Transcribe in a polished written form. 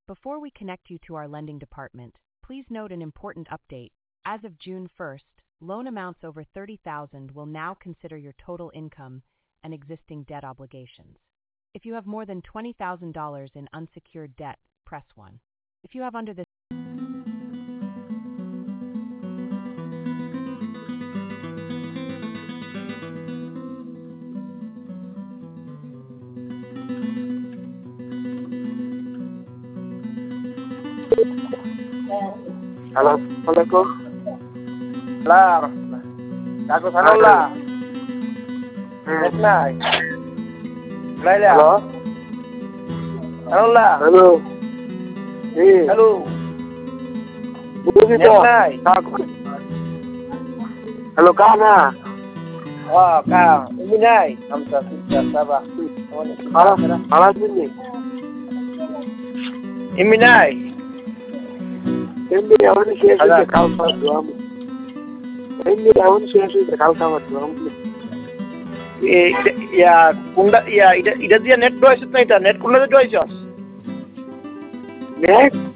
Before we connect you to our lending department, please note an important update. As of June 1st, loan amounts over $30,000 will now consider your total income and existing debt obligations. If you have more than $20,000 in unsecured debt, press 1. If you have under this Halo, Assalamualaikum. Lah, aku sanullah. Nai. Lai lah. Halo. Sanullah. Halo. Halo. Bukan itu. Nai. Halo, Kana. Oh, Kang. Ini Nai. Hamzah Sabah. Halo sini. Ini Nai. Ini awak ni siapa yang kau sama tuamu? Ini awak ni siapa yang kau sama tuamu? Ya, kunda ya ida dia net dois itu nih, net kunda dois jos. Net?